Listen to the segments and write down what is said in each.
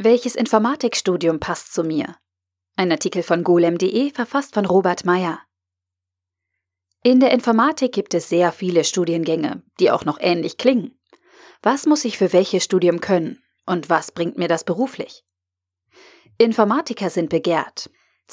Welches Informatikstudium passt zu mir? Ein Artikel von golem.de, verfasst von Robert Meyer. In der Informatik gibt es sehr viele Studiengänge, die auch noch ähnlich klingen. Was muss ich für welches Studium können und was bringt mir das beruflich? Informatiker sind begehrt.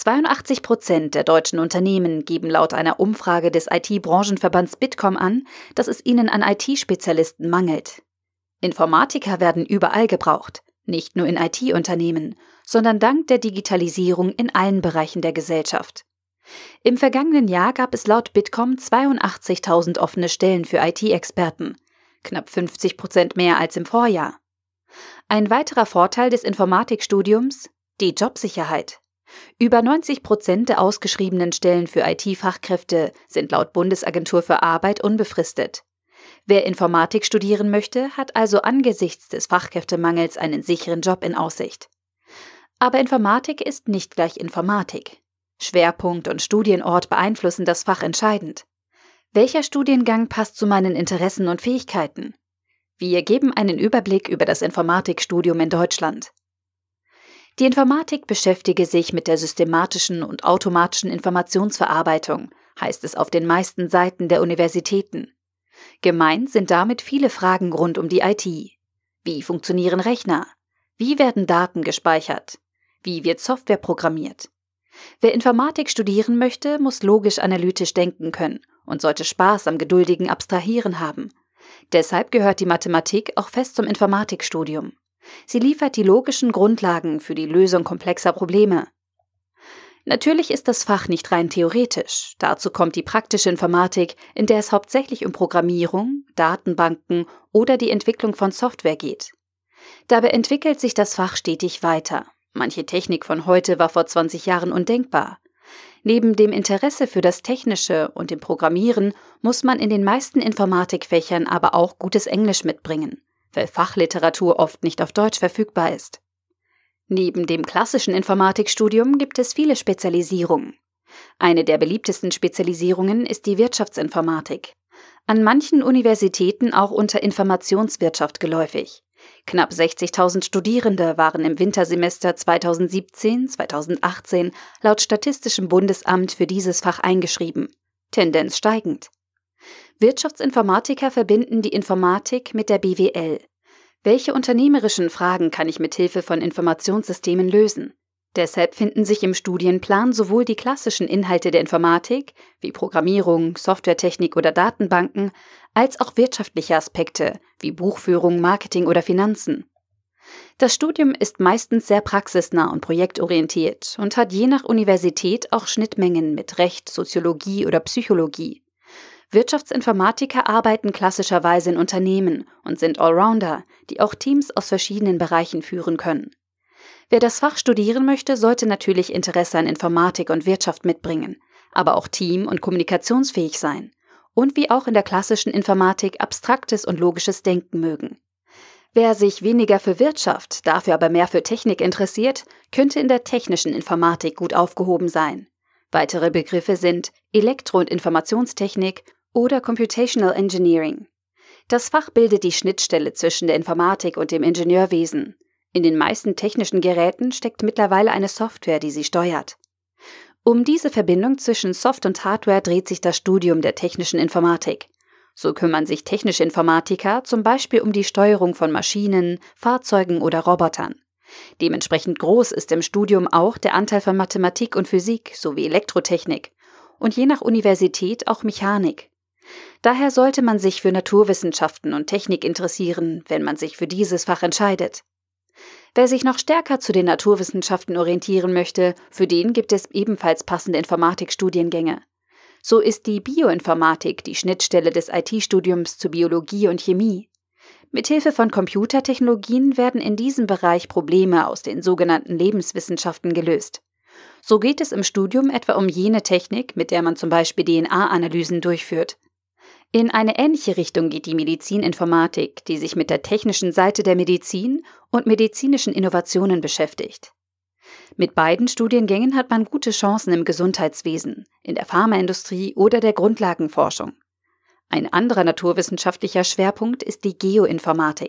82% der deutschen Unternehmen geben laut einer Umfrage des IT-Branchenverbands Bitkom an, dass es ihnen an IT-Spezialisten mangelt. Informatiker werden überall gebraucht, nicht nur in IT-Unternehmen, sondern dank der Digitalisierung in allen Bereichen der Gesellschaft. Im vergangenen Jahr gab es laut Bitkom 82.000 offene Stellen für IT-Experten, knapp 50% mehr als im Vorjahr. Ein weiterer Vorteil des Informatikstudiums: die Jobsicherheit. Über 90% der ausgeschriebenen Stellen für IT-Fachkräfte sind laut Bundesagentur für Arbeit unbefristet. Wer Informatik studieren möchte, hat also angesichts des Fachkräftemangels einen sicheren Job in Aussicht. Aber Informatik ist nicht gleich Informatik. Schwerpunkt und Studienort beeinflussen das Fach entscheidend. Welcher Studiengang passt zu meinen Interessen und Fähigkeiten? Wir geben einen Überblick über das Informatikstudium in Deutschland. Die Informatik beschäftige sich mit der systematischen und automatischen Informationsverarbeitung, heißt es auf den meisten Seiten der Universitäten. Gemeint sind damit viele Fragen rund um die IT. Wie funktionieren Rechner? Wie werden Daten gespeichert? Wie wird Software programmiert? Wer Informatik studieren möchte, muss logisch-analytisch denken können und sollte Spaß am geduldigen Abstrahieren haben. Deshalb gehört die Mathematik auch fest zum Informatikstudium. Sie liefert die logischen Grundlagen für die Lösung komplexer Probleme. Natürlich ist das Fach nicht rein theoretisch. Dazu kommt die praktische Informatik, in der es hauptsächlich um Programmierung, Datenbanken oder die Entwicklung von Software geht. Dabei entwickelt sich das Fach stetig weiter. Manche Technik von heute war vor 20 Jahren undenkbar. Neben dem Interesse für das Technische und dem Programmieren muss man in den meisten Informatikfächern aber auch gutes Englisch mitbringen, weil Fachliteratur oft nicht auf Deutsch verfügbar ist. Neben dem klassischen Informatikstudium gibt es viele Spezialisierungen. Eine der beliebtesten Spezialisierungen ist die Wirtschaftsinformatik. An manchen Universitäten auch unter Informationswirtschaft geläufig. Knapp 60.000 Studierende waren im Wintersemester 2017/2018 laut Statistischem Bundesamt für dieses Fach eingeschrieben. Tendenz steigend. Wirtschaftsinformatiker verbinden die Informatik mit der BWL. Welche unternehmerischen Fragen kann ich mit Hilfe von Informationssystemen lösen? Deshalb finden sich im Studienplan sowohl die klassischen Inhalte der Informatik, wie Programmierung, Softwaretechnik oder Datenbanken, als auch wirtschaftliche Aspekte, wie Buchführung, Marketing oder Finanzen. Das Studium ist meistens sehr praxisnah und projektorientiert und hat je nach Universität auch Schnittmengen mit Recht, Soziologie oder Psychologie. Wirtschaftsinformatiker arbeiten klassischerweise in Unternehmen und sind Allrounder, die auch Teams aus verschiedenen Bereichen führen können. Wer das Fach studieren möchte, sollte natürlich Interesse an Informatik und Wirtschaft mitbringen, aber auch team- und kommunikationsfähig sein und wie auch in der klassischen Informatik abstraktes und logisches Denken mögen. Wer sich weniger für Wirtschaft, dafür aber mehr für Technik interessiert, könnte in der technischen Informatik gut aufgehoben sein. Weitere Begriffe sind Elektro- und Informationstechnik oder Computational Engineering. Das Fach bildet die Schnittstelle zwischen der Informatik und dem Ingenieurwesen. In den meisten technischen Geräten steckt mittlerweile eine Software, die sie steuert. Um diese Verbindung zwischen Soft- und Hardware dreht sich das Studium der technischen Informatik. So kümmern sich technische Informatiker zum Beispiel um die Steuerung von Maschinen, Fahrzeugen oder Robotern. Dementsprechend groß ist im Studium auch der Anteil von Mathematik und Physik sowie Elektrotechnik und je nach Universität auch Mechanik. Daher sollte man sich für Naturwissenschaften und Technik interessieren, wenn man sich für dieses Fach entscheidet. Wer sich noch stärker zu den Naturwissenschaften orientieren möchte, für den gibt es ebenfalls passende Informatikstudiengänge. So ist die Bioinformatik die Schnittstelle des IT-Studiums zu Biologie und Chemie. Mithilfe von Computertechnologien werden in diesem Bereich Probleme aus den sogenannten Lebenswissenschaften gelöst. So geht es im Studium etwa um jene Technik, mit der man zum Beispiel DNA-Analysen durchführt. In eine ähnliche Richtung geht die Medizininformatik, die sich mit der technischen Seite der Medizin und medizinischen Innovationen beschäftigt. Mit beiden Studiengängen hat man gute Chancen im Gesundheitswesen, in der Pharmaindustrie oder der Grundlagenforschung. Ein anderer naturwissenschaftlicher Schwerpunkt ist die Geoinformatik.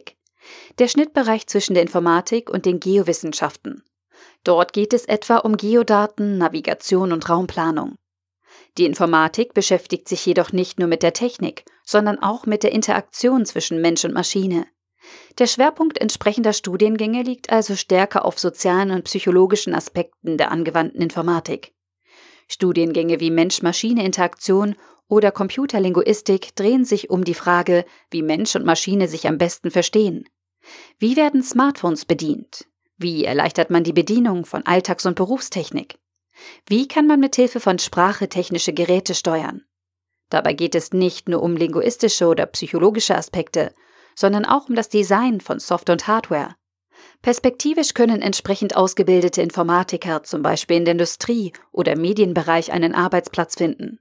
Der Schnittbereich zwischen der Informatik und den Geowissenschaften. Dort geht es etwa um Geodaten, Navigation und Raumplanung. Die Informatik beschäftigt sich jedoch nicht nur mit der Technik, sondern auch mit der Interaktion zwischen Mensch und Maschine. Der Schwerpunkt entsprechender Studiengänge liegt also stärker auf sozialen und psychologischen Aspekten der angewandten Informatik. Studiengänge wie Mensch-Maschine-Interaktion oder Computerlinguistik drehen sich um die Frage, wie Mensch und Maschine sich am besten verstehen. Wie werden Smartphones bedient? Wie erleichtert man die Bedienung von Alltags- und Berufstechnik? Wie kann man mit Hilfe von Sprache technische Geräte steuern? Dabei geht es nicht nur um linguistische oder psychologische Aspekte, sondern auch um das Design von Software und Hardware. Perspektivisch können entsprechend ausgebildete Informatiker zum Beispiel in der Industrie- oder Medienbereich einen Arbeitsplatz finden.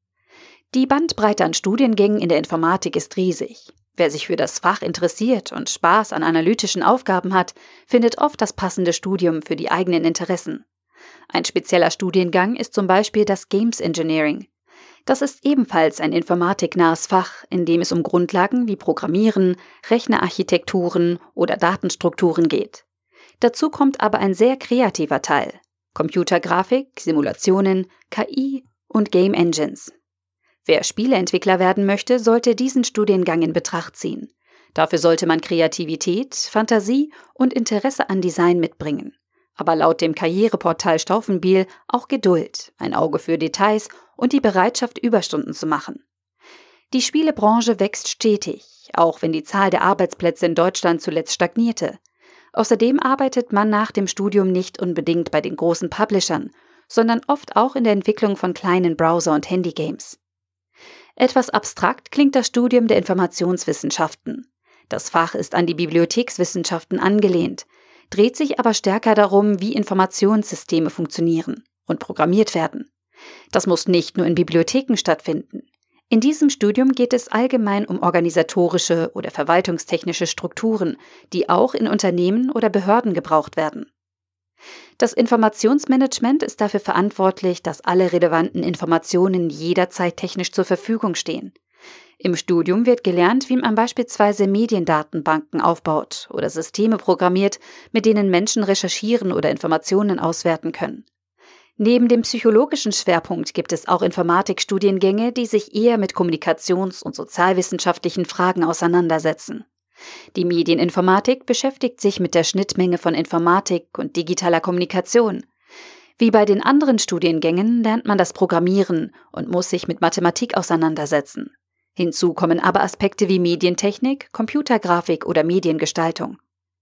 Die Bandbreite an Studiengängen in der Informatik ist riesig. Wer sich für das Fach interessiert und Spaß an analytischen Aufgaben hat, findet oft das passende Studium für die eigenen Interessen. Ein spezieller Studiengang ist zum Beispiel das Games Engineering. Das ist ebenfalls ein informatiknahes Fach, in dem es um Grundlagen wie Programmieren, Rechnerarchitekturen oder Datenstrukturen geht. Dazu kommt aber ein sehr kreativer Teil: Computergrafik, Simulationen, KI und Game Engines. Wer Spieleentwickler werden möchte, sollte diesen Studiengang in Betracht ziehen. Dafür sollte man Kreativität, Fantasie und Interesse an Design mitbringen. Aber laut dem Karriereportal Stauffenbiel auch Geduld, ein Auge für Details und die Bereitschaft, Überstunden zu machen. Die Spielebranche wächst stetig, auch wenn die Zahl der Arbeitsplätze in Deutschland zuletzt stagnierte. Außerdem arbeitet man nach dem Studium nicht unbedingt bei den großen Publishern, sondern oft auch in der Entwicklung von kleinen Browser- und Handygames. Etwas abstrakt klingt das Studium der Informationswissenschaften. Das Fach ist an die Bibliothekswissenschaften angelehnt, dreht sich aber stärker darum, wie Informationssysteme funktionieren und programmiert werden. Das muss nicht nur in Bibliotheken stattfinden. In diesem Studium geht es allgemein um organisatorische oder verwaltungstechnische Strukturen, die auch in Unternehmen oder Behörden gebraucht werden. Das Informationsmanagement ist dafür verantwortlich, dass alle relevanten Informationen jederzeit technisch zur Verfügung stehen. Im Studium wird gelernt, wie man beispielsweise Mediendatenbanken aufbaut oder Systeme programmiert, mit denen Menschen recherchieren oder Informationen auswerten können. Neben dem psychologischen Schwerpunkt gibt es auch Informatikstudiengänge, die sich eher mit kommunikations- und sozialwissenschaftlichen Fragen auseinandersetzen. Die Medieninformatik beschäftigt sich mit der Schnittmenge von Informatik und digitaler Kommunikation. Wie bei den anderen Studiengängen lernt man das Programmieren und muss sich mit Mathematik auseinandersetzen. Hinzu kommen aber Aspekte wie Medientechnik, Computergrafik oder Mediengestaltung.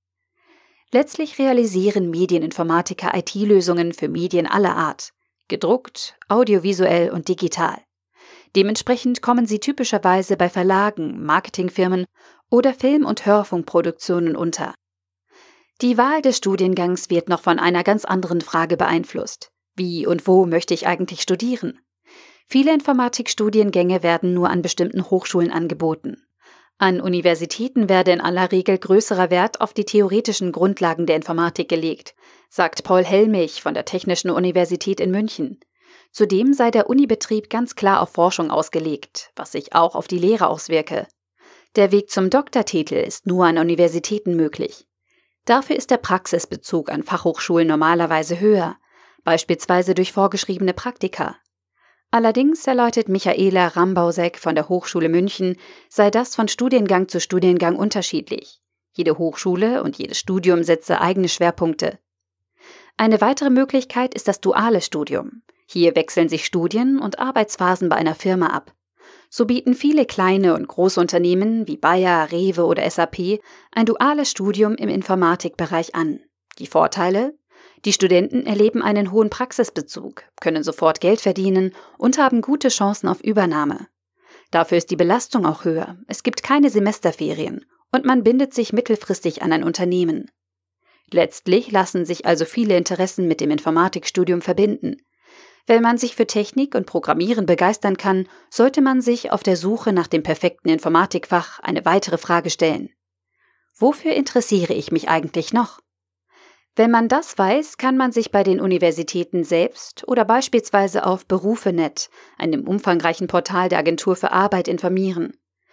Letztlich realisieren Medieninformatiker IT-Lösungen für Medien aller Art, gedruckt, audiovisuell und digital. Dementsprechend kommen sie typischerweise bei Verlagen, Marketingfirmen oder Film- und Hörfunkproduktionen unter. Die Wahl des Studiengangs wird noch von einer ganz anderen Frage beeinflusst. Wie und wo möchte ich eigentlich studieren? Viele Informatikstudiengänge werden nur an bestimmten Hochschulen angeboten. An Universitäten werde in aller Regel größerer Wert auf die theoretischen Grundlagen der Informatik gelegt, sagt Paul Helmich von der Technischen Universität in München. Zudem sei der Unibetrieb ganz klar auf Forschung ausgelegt, was sich auch auf die Lehre auswirke. Der Weg zum Doktortitel ist nur an Universitäten möglich. Dafür ist der Praxisbezug an Fachhochschulen normalerweise höher, beispielsweise durch vorgeschriebene Praktika. Allerdings erläutert Michaela Rambausek von der Hochschule München, sei das von Studiengang zu Studiengang unterschiedlich. Jede Hochschule und jedes Studium setze eigene Schwerpunkte. Eine weitere Möglichkeit ist das duale Studium. Hier wechseln sich Studien- und Arbeitsphasen bei einer Firma ab. So bieten viele kleine und große Unternehmen wie Bayer, Rewe oder SAP ein duales Studium im Informatikbereich an. Die Vorteile? Die Studenten erleben einen hohen Praxisbezug, können sofort Geld verdienen und haben gute Chancen auf Übernahme. Dafür ist die Belastung auch höher, es gibt keine Semesterferien und man bindet sich mittelfristig an ein Unternehmen. Letztlich lassen sich also viele Interessen mit dem Informatikstudium verbinden. Wenn man sich für Technik und Programmieren begeistern kann, sollte man sich auf der Suche nach dem perfekten Informatikfach eine weitere Frage stellen. Wofür interessiere ich mich eigentlich noch? Wenn man das weiß, kann man sich bei den Universitäten selbst oder beispielsweise auf Berufe.net, einem umfangreichen Portal der Agentur für Arbeit, informieren.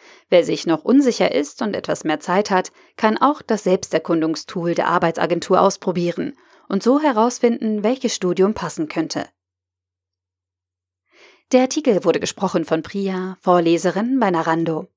Wer sich noch unsicher ist und etwas mehr Zeit hat, kann auch das Selbsterkundungstool der Arbeitsagentur ausprobieren und so herausfinden, welches Studium passen könnte. Der Artikel wurde gesprochen von Priya, Vorleserin bei Narando.